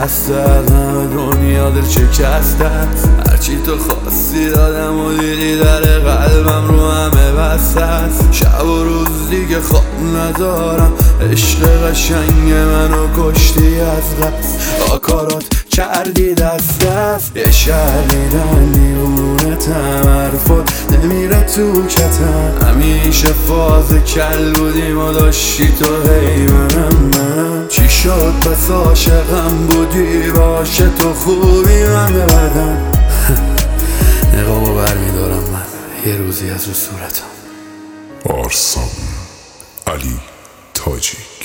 دست از همه دنیا دل شکسته. هرچی تو خواستی دادم و دیدی در قلبم رو همه بسته است. شب و روز دیگه خواب ندارم، عشق قشنگ منو کشتی از قصد. آکارات کردی دست دست، یه شهریدن دیوونه تمرفت نمیره تو کتن. همیشه فاز کل بودیم و داشتی تو هی منم. چی شد پس عاشقم بودی باشه تو خوبی من بدم. نقابو برمیدارم من یه روزی از رو صورتم. آرسان علی تاجی.